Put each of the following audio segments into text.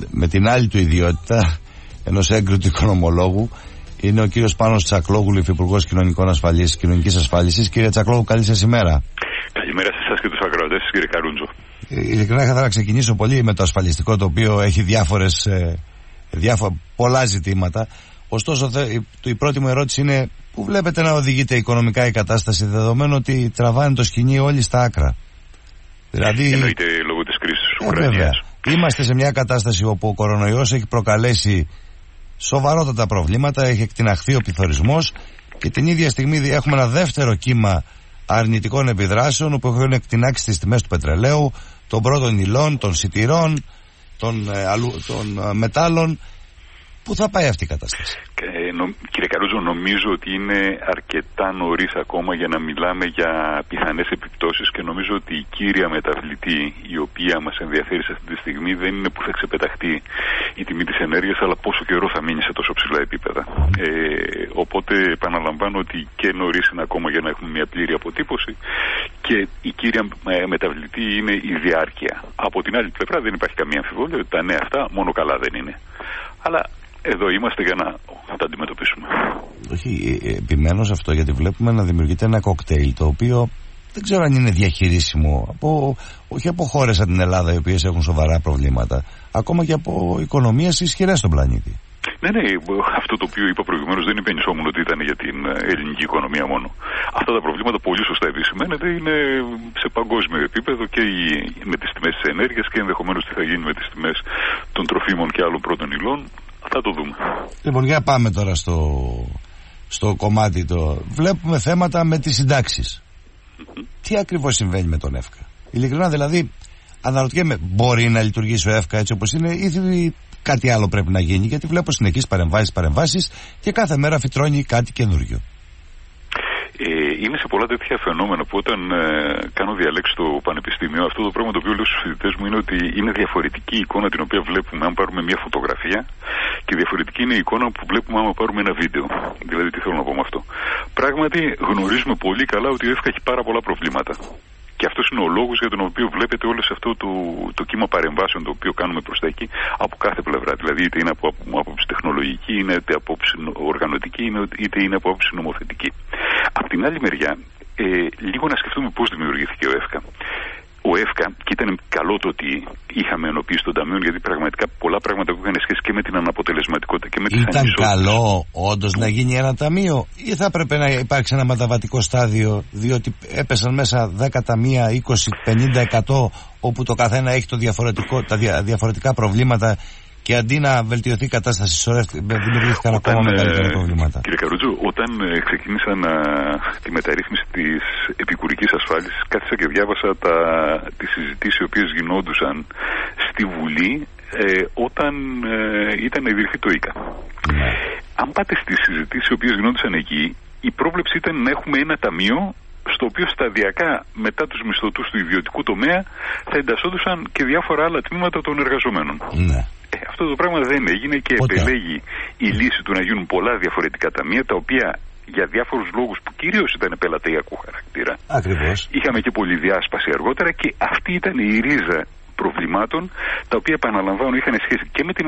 με την άλλη του ιδιότητα ενός έγκριτου οικονομολόγου. Είναι ο κύριος Πάνος Τσακλόγλου, υφυπουργός κοινωνικής ασφάλισης. Κύριε Τσακλόγλου, καλή σας ημέρα. Καλημέρα σε εσάς και τους ακροατές, κύριε Καρούντζο. Ειλικρινά, θα ξεκινήσω πολύ με το ασφαλιστικό, το οποίο έχει πολλά ζητήματα. Ωστόσο, η πρώτη μου ερώτηση είναι: πού βλέπετε να οδηγείται οικονομικά η κατάσταση, δεδομένου ότι τραβάνε το σκοινί όλοι στα άκρα? Δηλαδή, εννοείται λόγω της κρίσης της Ουκρανίας. Είμαστε σε μια κατάσταση όπου ο κορονοϊός έχει προκαλέσει σοβαρότατα προβλήματα, έχει εκτιναχθεί ο πληθωρισμός και την ίδια στιγμή έχουμε ένα δεύτερο κύμα αρνητικών επιδράσεων που έχουν εκτινάξει τις τιμές του πετρελαίου, των πρώτων υλών, των σιτηρών, των μετάλλων. Πού θα πάει αυτή η κατάσταση? Κύριε Καρούζο, νομίζω ότι είναι αρκετά νωρίς ακόμα για να μιλάμε για πιθανές επιπτώσεις και νομίζω ότι η κύρια μεταβλητή η οποία μας ενδιαφέρει σε αυτή τη στιγμή δεν είναι που θα ξεπεταχτεί η τιμή της ενέργειας, αλλά πόσο καιρό θα μείνει σε τόσο ψηλά επίπεδα. Οπότε επαναλαμβάνω ότι και νωρίς είναι ακόμα για να έχουμε μια πλήρη αποτύπωση και η κύρια μεταβλητή είναι η διάρκεια. Από την άλλη πλευρά δεν υπάρχει καμία αμφιβολία ότι τα νέα αυτά μόνο καλά δεν είναι. Αλλά εδώ είμαστε για να τα αντιμετωπίσουμε. Όχι, επιμένω σε αυτό, γιατί βλέπουμε να δημιουργείται ένα κοκτέιλ το οποίο δεν ξέρω αν είναι διαχειρίσιμο όχι από χώρες σαν την Ελλάδα, οι οποίες έχουν σοβαρά προβλήματα, ακόμα και από οικονομίες ισχυρές στον πλανήτη. Ναι, αυτό το οποίο είπα προηγουμένως δεν υπενισόμουν ότι ήταν για την ελληνική οικονομία μόνο. Αυτά τα προβλήματα πολύ σωστά επισημαίνεται, είναι σε παγκόσμιο επίπεδο και με τις τιμές της ενέργειας και ενδεχομένως τι θα γίνει με τις τιμές των τροφίμων και άλλων πρώτων υλών. Θα το δούμε. Λοιπόν, για πάμε τώρα στο κομμάτι βλέπουμε θέματα με τις συντάξεις. Τι ακριβώς συμβαίνει με τον ΕΦΚΑ? Ειλικρινά δηλαδή αναρωτιέμαι, μπορεί να λειτουργήσει ο ΕΦΚΑ έτσι όπως είναι ή κάτι άλλο πρέπει να γίνει? Γιατί βλέπω συνεχείς παρεμβάσεις και κάθε μέρα φυτρώνει κάτι καινούριο. Είμαι σε πολλά τέτοια φαινόμενα που όταν κάνω διαλέξεις στο πανεπιστήμιο, αυτό το πράγμα το οποίο λέω στους φοιτητές μου είναι ότι είναι διαφορετική η εικόνα την οποία βλέπουμε αν πάρουμε μια φωτογραφία και διαφορετική είναι η εικόνα που βλέπουμε αν πάρουμε ένα βίντεο. Δηλαδή, τι θέλω να πω με αυτό? Πράγματι, γνωρίζουμε πολύ καλά ότι ο ΕΦΚΑ έχει πάρα πολλά προβλήματα. Και αυτός είναι ο λόγος για τον οποίο βλέπετε όλο αυτό το κύμα παρεμβάσεων το οποίο κάνουμε προς τα εκεί από κάθε πλευρά. Δηλαδή είτε είναι από άποψη τεχνολογική, είτε από άποψη οργανωτική, είτε είναι από άποψη νομοθετική. Απ' την άλλη μεριά, λίγο να σκεφτούμε πώς δημιουργήθηκε ο ΕΦΚΑ. Ο ΕΦΚΑ, και ήταν καλό το ότι είχαμε ενοποιήσει των ταμείων, γιατί πραγματικά πολλά πράγματα που είχαν σχέση και με την αναποτελεσματικότητα και με τις ανισότητες. Ήταν καλό όντως να γίνει ένα ταμείο, ή θα έπρεπε να υπάρξει ένα μεταβατικό στάδιο, διότι έπεσαν μέσα 10 ταμεία, 20-50%, όπου το καθένα έχει τα διαφορετικά προβλήματα και αντί να βελτιωθεί η κατάσταση, δημιουργήθηκαν ακόμα μεγαλύτερα προβλήματα. Κύριε Καρούτζο, όταν ξεκίνησα τη μεταρρύθμιση της επικουρικής ασφάλισης, κάθισα και διάβασα τις συζητήσεις οι οποίες γινόντουσαν στη Βουλή όταν ήταν να ιδρυθεί το ΙΚΑ. Αν πάτε στις συζητήσεις οι οποίες γινόντουσαν εκεί, η πρόβλεψη ήταν να έχουμε ένα ταμείο στο οποίο σταδιακά μετά τους μισθωτούς του ιδιωτικού τομέα θα εντασσόντουσαν και διάφορα άλλα τμήματα των εργαζομένων. Ναι. Αυτό το πράγμα δεν έγινε και επελέγει η λύση του να γίνουν πολλά διαφορετικά ταμεία, τα οποία για διάφορους λόγους που κυρίως ήταν πελατειακού χαρακτήρα. Ακριβώς. Είχαμε και πολυδιάσπαση αργότερα και αυτή ήταν η ρίζα προβλημάτων, τα οποία επαναλαμβάνω είχαν σχέση και με την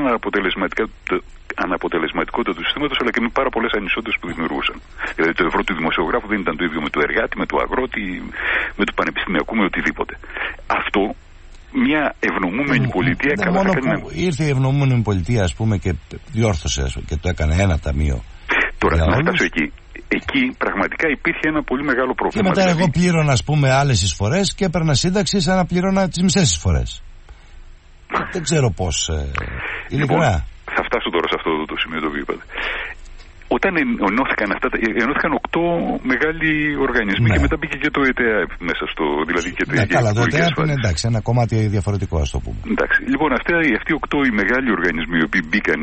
αναποτελεσματικότητα του συστήματος, αλλά και με πάρα πολλές ανισότητες που δημιουργούσαν. Δηλαδή το ευρώ του δημοσιογράφου δεν ήταν το ίδιο με του εργάτη, με του αγρότη, με του πανεπιστημιακού, με οτιδήποτε. Αυτό μια ευνομούμενη πολιτεία καλά μόνο θα κάνει. Που ήρθε η ευνομούμενη πολιτεία, ας πούμε, και διόρθωσε και το έκανε ένα ταμείο. Τώρα να φτάσω εκεί. Εκεί πραγματικά υπήρχε ένα πολύ μεγάλο πρόβλημα. Και μετά δηλαδή, εγώ πλήρωνα, ας πούμε, άλλες εισφορές και έπαιρνα σύνταξη σαν να πλήρωνα τις μισές εισφορές. Δεν ξέρω πώς. Ειλικρινά. Θα φτάσω τώρα σε αυτό το σημείο το οποίο είπατε. Όταν ενώθηκαν 8 μεγάλοι οργανισμοί, ναι, και μετά μπήκε και το ΕΤΕΑΕΠ μέσα στο. Δηλαδή και ναι, καλά, το ΕΤΕΑΕΠ είναι εντάξει, ένα κομμάτι διαφορετικό, ας το πούμε. Εντάξει. Λοιπόν, αυτοί οι 8 οι μεγάλοι οργανισμοί οι οποίοι μπήκαν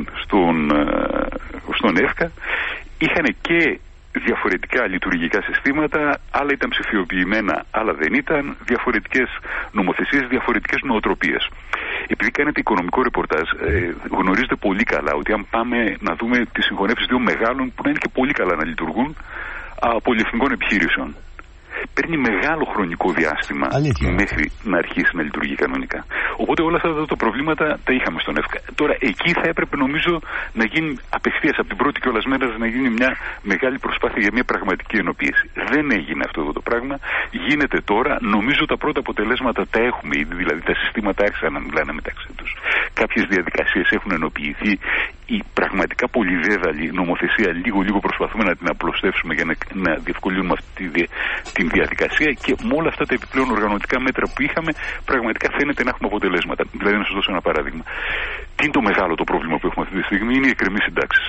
στον ΕΦΚΑ είχαν και διαφορετικά λειτουργικά συστήματα, άλλα ήταν ψηφιοποιημένα, άλλα δεν ήταν, διαφορετικές νομοθεσίες, διαφορετικές νοοτροπίες. Επειδή κάνετε οικονομικό ρεπορτάζ, γνωρίζετε πολύ καλά ότι αν πάμε να δούμε τις συγχωνεύσεις δύο μεγάλων που να είναι και πολύ καλά να λειτουργούν πολυεθνικών επιχειρήσεων. παίρνει μεγάλο χρονικό διάστημα μέχρι να αρχίσει να λειτουργεί κανονικά. Οπότε όλα αυτά τα προβλήματα τα είχαμε στον ΕΦΚΑ. Τώρα εκεί θα έπρεπε νομίζω να γίνει απευθείας από την πρώτη κιόλας μέρα να γίνει μια μεγάλη προσπάθεια για μια πραγματική ενοποίηση. Δεν έγινε αυτό εδώ το πράγμα. Γίνεται τώρα. Νομίζω τα πρώτα αποτελέσματα τα έχουμε ήδη. Δηλαδή τα συστήματα άρχισαν να μιλάνε μεταξύ τους. Κάποιες διαδικασίες έχουν ενοποιηθεί. Η πραγματικά πολυδέδαλη νομοθεσία λίγο προσπαθούμε να την απλωστεύσουμε για να διευκολύνουμε αυτή την διαδικασία, και με όλα αυτά τα επιπλέον οργανωτικά μέτρα που είχαμε πραγματικά φαίνεται να έχουμε αποτελέσματα. Δηλαδή να σας δώσω ένα παράδειγμα. Τι είναι το μεγάλο το πρόβλημα που έχουμε αυτή τη στιγμή? Είναι οι εκκρεμείς συντάξεις.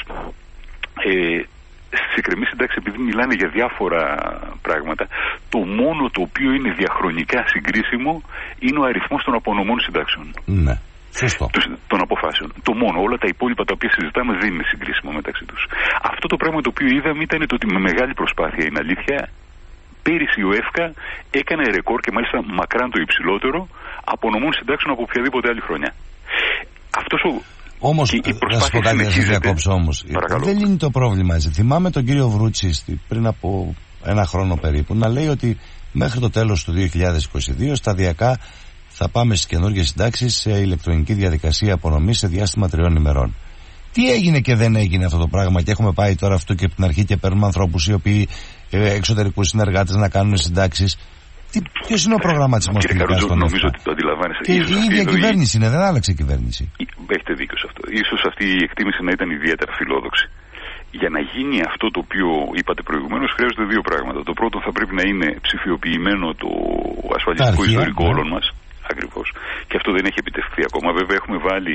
Στις εκκρεμείς συντάξεις, επειδή μιλάνε για διάφορα πράγματα, το μόνο το οποίο είναι διαχρονικά συγκρίσιμο είναι ο αριθμός των απονομών συντάξεων. Ναι. Σωστό. Των αποφάσεων. Το μόνο. Όλα τα υπόλοιπα τα οποία συζητάμε δεν είναι συγκρίσιμο μεταξύ τους. Αυτό το πράγμα το οποίο είδαμε ήταν το ότι με μεγάλη προσπάθεια, είναι αλήθεια, πέρυσι ο ΕΦΚΑ έκανε ρεκόρ, και μάλιστα μακράν το υψηλότερο, απονομών συντάξεων από οποιαδήποτε άλλη χρονιά. Αυτός όμως, θα σου πω κάτι, να σε διακόψω όμως. Δεν λύνει το πρόβλημα έτσι. Θυμάμαι τον κύριο Βρούτση πριν από ένα χρόνο περίπου να λέει ότι μέχρι το τέλος του 2022 σταδιακά θα πάμε στις καινούργιες συντάξεις σε ηλεκτρονική διαδικασία απονομής σε διάστημα 3 ημερών. Τι έγινε και δεν έγινε αυτό το πράγμα, και έχουμε πάει τώρα αυτό και από την αρχή και παίρνουμε ανθρώπους οι οποίοι εξωτερικούς συνεργάτες να κάνουν συντάξεις. Ποιος είναι ο προγραμματισμός τελικά στον ΕΦΚΑ? Νομίζω ότι το αντιλαμβάνεσαι. Και η ίδια κυβέρνηση είναι, δεν άλλαξε η κυβέρνηση. Έχετε δίκιο σε αυτό. Ίσως αυτή η εκτίμηση να ήταν ιδιαίτερα φιλόδοξη. Για να γίνει αυτό το οποίο είπατε προηγουμένως, χρειάζονται δύο πράγματα. Το πρώτο, θα πρέπει να είναι ψηφιοποιημένο το ασφαλιστικό ιστορικό όλων μας. Ακριβώς. Και αυτό δεν έχει επιτευχθεί ακόμα. Βέβαια, έχουμε βάλει.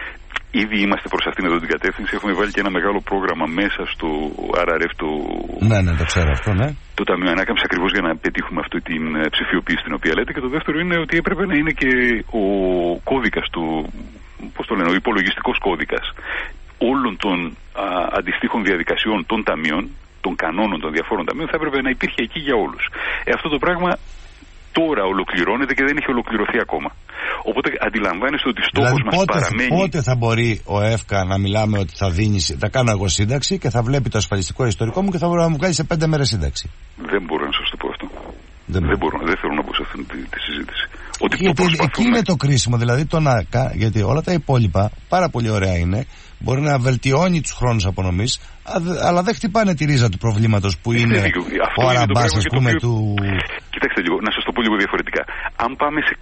Ήδη είμαστε προς αυτήν εδώ την κατεύθυνση. Έχουμε βάλει και ένα μεγάλο πρόγραμμα μέσα στο RRF. Ναι, το ξέρω αυτό, ναι. Το Ταμείο Ανάκαμψης, ακριβώς για να πετύχουμε αυτή την ψηφιοποίηση την οποία λέτε. Και το δεύτερο είναι ότι έπρεπε να είναι και ο κώδικας του. Πώς το λένε, ο υπολογιστικός κώδικας όλων των αντιστοίχων διαδικασιών των ταμείων, των κανόνων των διαφόρων ταμείων, θα έπρεπε να υπήρχε εκεί για όλους. Αυτό το πράγμα τώρα ολοκληρώνεται και δεν έχει ολοκληρωθεί ακόμα. Οπότε αντιλαμβάνεστε ότι στόχος μας παραμένει. Πότε θα μπορεί ο ΕΦΚΑ να μιλάμε ότι θα δίνει, θα κάνω εγώ σύνταξη και θα βλέπει το ασφαλιστικό ιστορικό μου και θα μπορεί να μου βγάλει σε 5 μέρες σύνταξη? Δεν μπορώ να σας το πω αυτό. Δεν θέλω να μπω σε αυτή τη συζήτηση. Γιατί εκεί είναι το κρίσιμο, δηλαδή γιατί όλα τα υπόλοιπα πάρα πολύ ωραία είναι, μπορεί να βελτιώνει τους χρόνους απονομής, αλλά δεν χτυπάνε τη ρίζα του προβλήματος που είναι ο αραμπάς, ας πούμε, του... Κοιτάξτε λίγο, να σας το πω λίγο διαφορετικά. Αν πάμε σε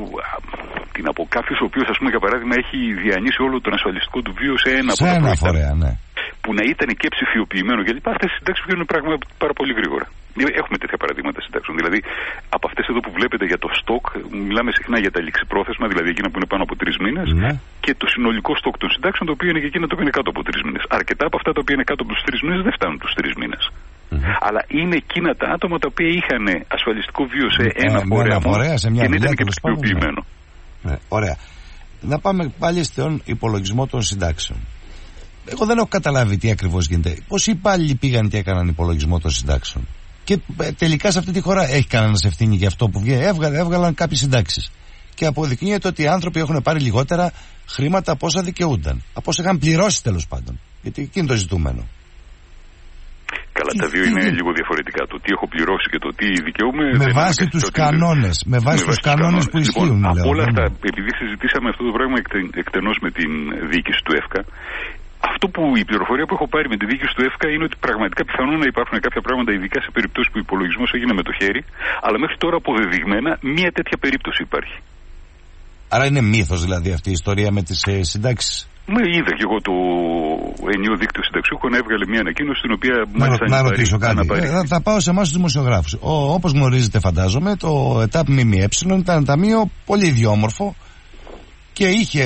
κάποιος ο οποίος, ας πούμε, για παράδειγμα, έχει διανύσει όλο τον ασφαλιστικό του βίο σε ένα από τα φορέα, ναι, που να ήταν και ψηφιοποιημένο κλπ. Αυτές οι συντάξεις βγαίνουν πάρα πολύ γρήγορα. Έχουμε τέτοια παραδείγματα συντάξεων. Δηλαδή, από αυτές εδώ που βλέπετε για το στόκ, μιλάμε συχνά για τα ληξιπρόθεσμα, δηλαδή εκείνα που είναι πάνω από 3 μήνες, ναι, και το συνολικό στόκ των συντάξεων, το οποίο είναι και εκείνα το οποίο είναι κάτω από 3 μήνες. Αρκετά από αυτά τα οποία είναι κάτω από τους 3 μήνες δεν φτάνουν τους 3 μήνες. Αλλά είναι εκείνα τα άτομα τα οποία είχαν ασφαλιστικό βίο σε ένα φορέα και δεν ήταν και ψηφιοποιημένο. Ναι, ωραία. Να πάμε πάλι στον υπολογισμό των συντάξεων. Εγώ δεν έχω καταλάβει τι ακριβώς γίνεται. Πώς οι υπάλληλοι πήγαν και έκαναν υπολογισμό των συντάξεων? Και τελικά σε αυτή τη χώρα έχει κανένας ευθύνη για αυτό που βγαίνει? Έβγαλαν κάποιες συντάξεις. Και αποδεικνύεται ότι οι άνθρωποι έχουν πάρει λιγότερα χρήματα από όσα δικαιούνταν. Από όσα είχαν πληρώσει τέλος πάντων. Γιατί εκεί είναι το ζητούμενο. Καλά, τα δύο είναι λίγο διαφορετικά. Το τι έχω πληρώσει και το τι δικαιούμαι. Με βάση τους κανόνες. Με βάση τους κανόνες που ισχύουν. Λοιπόν, από όλα αυτά, επειδή συζητήσαμε αυτό το πράγμα εκτενώς με την διοίκηση του ΕΦΚΑ, αυτό που η πληροφορία που έχω πάρει με τη διοίκηση του ΕΦΚΑ είναι ότι πραγματικά πιθανόν να υπάρχουν κάποια πράγματα, ειδικά σε περιπτώσεις που ο υπολογισμός έγινε με το χέρι, αλλά μέχρι τώρα αποδεδειγμένα μία τέτοια περίπτωση υπάρχει. Άρα είναι μύθος δηλαδή αυτή η ιστορία με τις συντάξεις? Είδα και εγώ το ενιαίο δίκτυο συνταξιούχων, έβγαλε μια ανακοίνωση στην οποία να ρωτήσω κάτι. Θα πάω σε εμάς τους δημοσιογράφους. Όπως γνωρίζετε, φαντάζομαι, το ΕΤΑΠ ΜΜΕ ήταν ένα ταμείο πολύ ιδιόμορφο και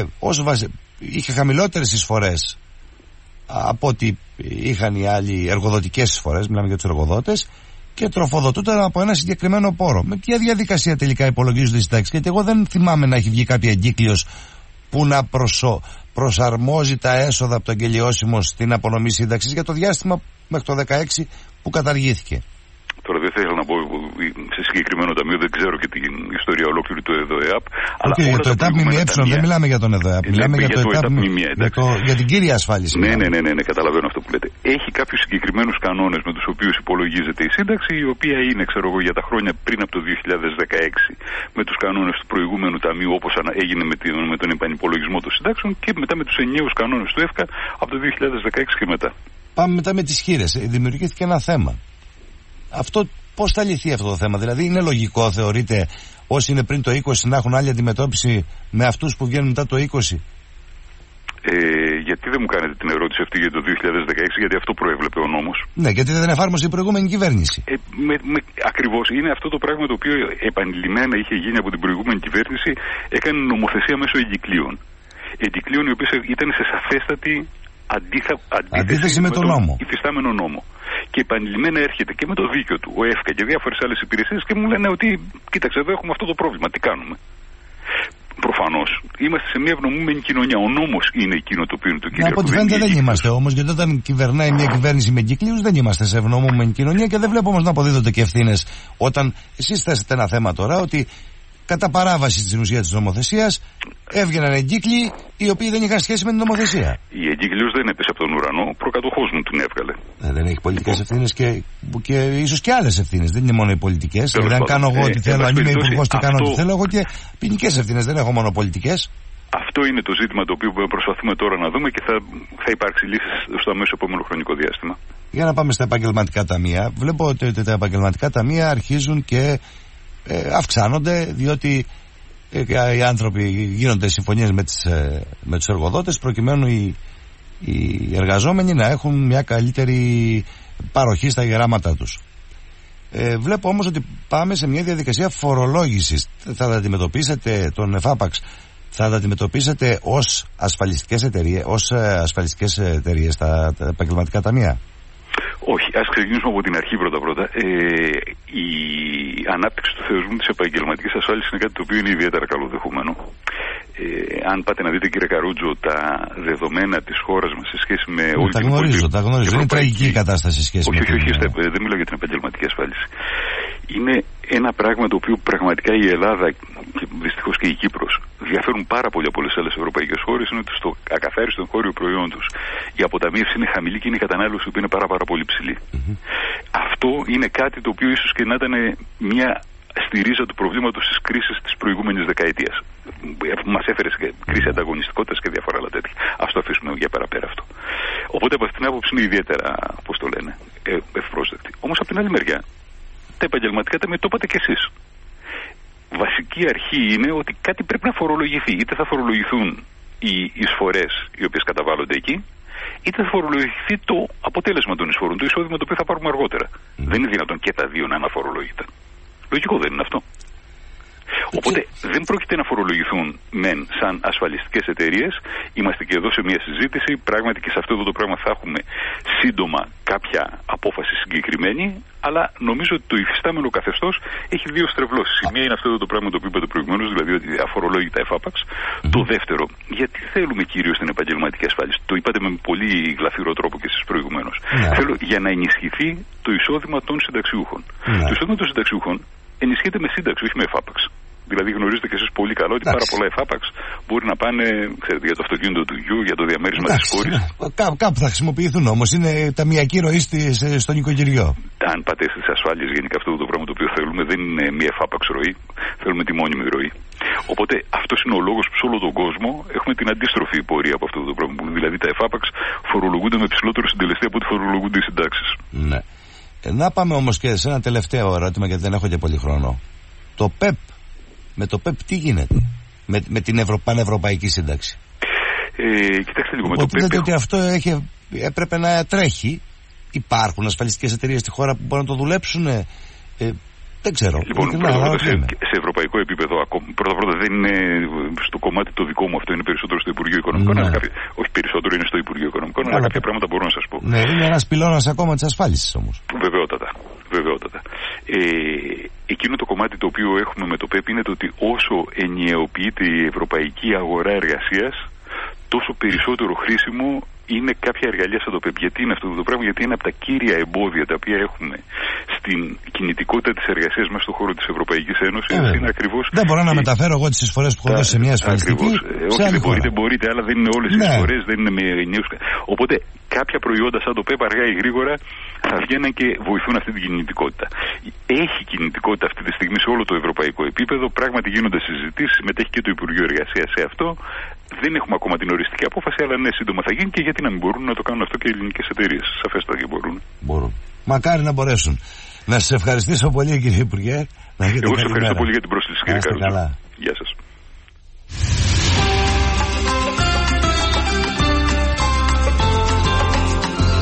είχε χαμηλότερες εισφορές από ό,τι είχαν οι άλλοι εργοδοτικές εισφορές, μιλάμε για τους εργοδότες, και τροφοδοτούνταν από ένα συγκεκριμένο πόρο. Με ποια διαδικασία τελικά υπολογίζονται οι συντάξεις? Γιατί εγώ δεν θυμάμαι να έχει βγει κάποια εγκύκλιος που να προσαρμόζει τα έσοδα από το αγγελιώσιμο στην απονομή σύνταξης για το διάστημα μέχρι το 2016 που καταργήθηκε. Τώρα δεν θέλω να μπω σε συγκεκριμένο ταμείο, δεν ξέρω και την ιστορία ολόκληρη του ΕΔΟΕΑΠ. Αλλά για το ΕΤΑΠ ΜΜΕ δεν μιλάμε για τον ΕΔΟΕΑΠ. Μιλάμε για το ΕΤΑΠ ΜΜΕ. Για την κύρια ασφάλιση. Ναι, καταλαβαίνω αυτό που λέτε. Έχει κάποιους συγκεκριμένους κανόνες με τους οποίους υπολογίζεται η σύνταξη, η οποία είναι, ξέρω εγώ, για τα χρόνια πριν από το 2016 με τους κανόνες του προηγούμενου ταμείου, όπως έγινε με τον επανυπολογισμό των συντάξεων, και μετά με τους ενιαίους κανόνες του ΕΦΚΑ από το 2016 και μετά. Πάμε μετά με τις χήρες. Δημιουργήθηκε ένα θέμα. Αυτό πώς θα λυθεί αυτό το θέμα? Δηλαδή, είναι λογικό, θεωρείτε, όσοι είναι πριν το 20 να έχουν άλλη αντιμετώπιση με αυτούς που βγαίνουν μετά το 20? Γιατί δεν μου κάνετε την ερώτηση αυτή για το 2016, γιατί αυτό προέβλεπε ο νόμος. Ναι, γιατί δεν εφάρμοσε η προηγούμενη κυβέρνηση. Ακριβώς. Είναι αυτό το πράγμα το οποίο επανειλημμένα είχε γίνει από την προηγούμενη κυβέρνηση, έκανε νομοθεσία μέσω εγκυκλίων. Εγκυκλίων οι οποίες ήταν σε σαφέστατη αντίθεση με τον υφιστάμενο νόμο. Και επανειλημμένα έρχεται και με το δίκαιο του, ο ΕΦΚΑ και διάφορες άλλες υπηρεσίες και μου λένε ότι κοίταξε, εδώ έχουμε αυτό το πρόβλημα, τι κάνουμε? Προφανώς είμαστε σε μια ευνομούμενη κοινωνία. Ο νόμος είναι εκείνο το οποίο είναι το κυρίαρχο. Από ό,τι φαίνεται δεν είμαστε όμως, γιατί όταν κυβερνάει μια κυβέρνηση με εγκυκλίους δεν είμαστε σε ευνομούμενη κοινωνία και δεν βλέπω όμως να αποδίδονται και ευθύνες. Όταν εσείς θέσετε ένα θέμα τώρα ότι κατά παράβαση στην ουσία της νομοθεσίας έβγαιναν εγκύκλοι οι οποίοι δεν είχαν σχέση με την νομοθεσία. Η εγκύκλιος δεν έπεσε από τον ουρανό, προκατοχός μου την έβγαλε. Δεν έχει πολιτικές ευθύνες και ίσως και άλλες ευθύνες. Δεν είναι μόνο οι πολιτικές. Δηλαδή, αν κάνω εγώ ό,τι θέλω, αν είμαι υπουργός και κάνω ό,τι θέλω, έχω και ποινικές ευθύνες. Δεν έχω μόνο πολιτικές. Αυτό είναι το ζήτημα το οποίο προσπαθούμε τώρα να δούμε και θα υπάρξει λύση στο αμέσως επόμενο χρονικό διάστημα. Για να πάμε στα επαγγελματικά ταμεία. Βλέπω ότι τα επαγγελματικά ταμεία αρχίζουν και αυξάνονται, διότι οι άνθρωποι γίνονται συμφωνίες με τους εργοδότες προκειμένου οι εργαζόμενοι να έχουν μια καλύτερη παροχή στα γεράματά τους. Βλέπω όμως ότι πάμε σε μια διαδικασία φορολόγησης. Θα τα αντιμετωπίσετε τον ΕΦΑΠΑΞ, θα τα αντιμετωπίσετε ως ασφαλιστικές εταιρείες τα επαγγελματικά ταμεία? Όχι, ας ξεκινήσουμε από την αρχή πρώτα. Η ανάπτυξη του θεσμού της επαγγελματικής ασφάλισης είναι κάτι το οποίο είναι ιδιαίτερα καλοδεχούμενο. Αν πάτε να δείτε, κύριε Καρούτζο, τα δεδομένα της χώρας μας σε σχέση με όλη την υπόλοιπη... Τα γνωρίζω, δεν είναι τραγική η κατάσταση σε σχέση με δεν μιλάω για την επαγγελματική ασφάλιση. Είναι ένα πράγμα το οποίο πραγματικά η Ελλάδα και δυστυχώς και η Κύπρος διαφέρουν πάρα πολύ από όλες τις άλλες ευρωπαϊκές χώρες. Είναι ότι στο ακαθάριστο εγχώριο προϊόν τους η αποταμίευση είναι χαμηλή και είναι η κατανάλωση που είναι πάρα πολύ ψηλή. Αυτό είναι κάτι το οποίο ίσως και να ήταν μια στη ρίζα του προβλήματος της κρίσης της προηγούμενης δεκαετίας. Μας έφερε σε κρίση ανταγωνιστικότητας και διάφορα άλλα τέτοια. Ας το αφήσουμε για παραπέρα αυτό. Οπότε από αυτήν την άποψη είναι ιδιαίτερα, πώς το λένε, ευπρόσδεκτη. Όμως από την άλλη μεριά, τα επαγγελματικά ταμεία, το είπατε κι εσείς. Βασική αρχή είναι ότι κάτι πρέπει να φορολογηθεί. Είτε θα φορολογηθούν οι εισφορές οι οποίες καταβάλλονται εκεί, είτε θα φορολογηθεί το αποτέλεσμα των εισφορών, το εισόδημα το οποίο θα πάρουμε αργότερα. Δεν είναι δυνατόν και τα δύο να αναφορολογείται. Λογικό δεν είναι αυτό? Οπότε δεν πρόκειται να φορολογηθούν μεν σαν ασφαλιστικές εταιρείες. Είμαστε και εδώ σε μια συζήτηση. Πράγματι και σε αυτό το πράγμα θα έχουμε σύντομα κάποια απόφαση συγκεκριμένη. Αλλά νομίζω ότι το υφιστάμενο καθεστώς έχει δύο στρεβλώσεις. Η μία είναι αυτό το πράγμα το οποίο είπατε προηγουμένως, δηλαδή ότι αφορολόγητα ΕΦΑΠΑΞ. Το δεύτερο, γιατί θέλουμε κυρίως την επαγγελματική ασφάλιση? Το είπατε με πολύ γλαφυρό τρόπο και εσείς προηγουμένως. Θέλω για να ενισχυθεί το εισόδημα των συνταξιούχων. Το εισόδημα των συνταξιούχων ενισχύεται με σύνταξη, όχι με ΕΦΑΠΑΞ. Δηλαδή γνωρίζετε και εσείς πολύ καλά ότι πάρα πολλά ΕΦΑΠΑΞ μπορεί να πάνε, ξέρετε, για το αυτοκίνητο του γιου, για το διαμέρισμα της κόρης. Κάπου θα χρησιμοποιηθούν όμως. Είναι ταμιακή ροή στον οικογενειό. Αν πάτε στις ασφάλειες, γενικά αυτό το πράγμα το οποίο θέλουμε δεν είναι μια ΕΦΑΠΑΞ ροή, θέλουμε τη μόνιμη ροή. Οπότε αυτός είναι ο λόγος που σε όλο τον κόσμο έχουμε την αντίστροφη πορεία από αυτό το πράγμα. Δηλαδή τα ΕΦΑΠΑΞ φορολογούνται με ψηλότερο συντελεστή από ότι φορολογούνται οι συντάξεις. Ναι. Να πάμε όμως και σε ένα τελευταίο ερώτημα, γιατί δεν έχω και πολύ χρόνο. Το ΠΕΠ. Με το ΠΕΠ τι γίνεται? Με την πανευρωπαϊκή σύνταξη. Κοιτάξτε λίγο. Με το ΠΕΠ. Λέτε ότι αυτό έπρεπε να τρέχει. Υπάρχουν ασφαλιστικές εταιρείες στη χώρα που μπορούν να το δουλέψουν? Δεν ξέρω. Λοιπόν, σε ευρωπαϊκό επίπεδο, πρώτα δεν είναι στο κομμάτι το δικό μου, αυτό είναι περισσότερο στο Υπουργείο Οικονομικών. Όχι περισσότερο, είναι στο Υπουργείο Οικονομικών, αλλά κάποια πράγματα μπορώ να σας πω. Ναι, είναι ένας πυλώνας ακόμα της ασφάλισης όμως. Βεβαιότατα. Εκείνο το κομμάτι το οποίο έχουμε με το ΠΕΠ είναι το ότι όσο ενιαιοποιείται η ευρωπαϊκή αγορά εργασίας, τόσο περισσότερο χρήσιμο είναι κάποια εργαλεία σαν το ΠΕΠ. Γιατί είναι αυτό το πράγμα? Γιατί είναι από τα κύρια εμπόδια τα οποία έχουμε στην κινητικότητα της εργασίας μας στον χώρο της Ευρωπαϊκής Ένωσης. Είναι ακριβώς. Δεν μπορώ να μεταφέρω εγώ τις εισφορές που έχω δώσει σε μια ασφαλιστική. Όχι, δεν μπορείτε, αλλά δεν είναι όλες οι εισφορές, δεν είναι με ενιαίους. Οπότε κάποια προϊόντα σαν το ΠΕΠ αργά ή γρήγορα θα βγαίνουν και βοηθούν αυτή την κινητικότητα. Έχει κινητικότητα αυτή τη στιγμή σε όλο το ευρωπαϊκό επίπεδο. Πράγματι γίνονται συζητήσεις, συμμετέχει και το Υπουργείο Εργασίας σε αυτό. Δεν έχουμε ακόμα την οριστική απόφαση, αλλά ναι, σύντομα θα γίνει, και γιατί να μην μπορούν να το κάνουν αυτό και οι ελληνικές εταιρείες. Σαφέστατα και μπορούν. Μακάρι να μπορέσουν. Να σας ευχαριστήσω πολύ, κύριε Υπουργέ. Εγώ σας ευχαριστώ πολύ για την πρόσκληση, κύριε Καρούτσο. Καλά. Γεια σας.